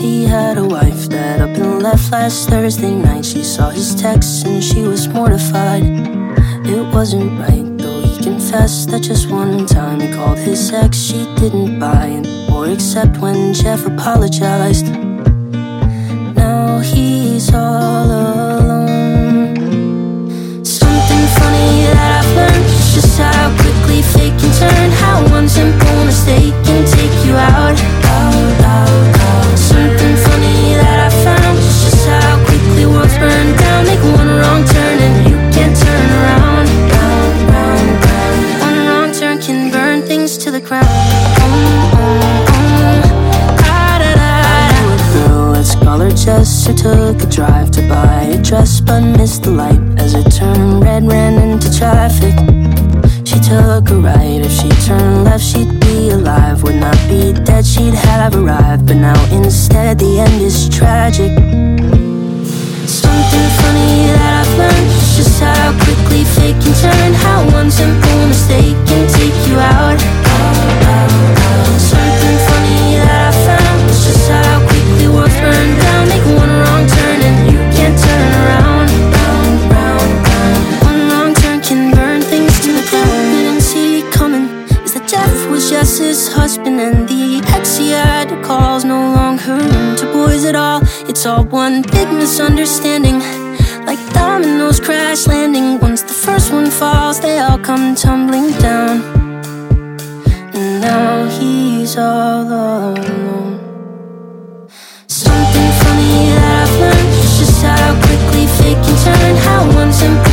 he had a wife that up and left last Thursday night. She saw his texts and she was mortified. It wasn't right, though he confessed that just one time he called his ex, she didn't buy it or accept when Jeff apologized. Now he's all alone. Something funny that I've learned is just how quickly fate can turn, how one simple mistake can take you out. Something funny that I found is just how quickly worlds burn down. Make one wrong turn and you can't turn around. One wrong turn can burn things to the ground. Scholar Jess who took a drive to buy a dress but missed the light as it turned red, ran into traffic. She took a right, if she turned left she'd be alive, would not be dead, she'd have arrived. But now instead the end is tragic. Something funny that I've learned is just how quickly fate can turn, how one simple mistake can take you out. Something funny that I found is just how quickly worlds burn down. Make one wrong turn and you can't turn around. One wrong turn can burn things to the ground. Didn't see it coming is that Jeff was Jess's husband, and the ex he had to call's no longer into boys at all. It's all one big misunderstanding, like dominoes crash landing. Once the first one falls, they all come tumbling down. And now he's all alone. Something funny that I've learned is just how quickly fate can turn, how one simple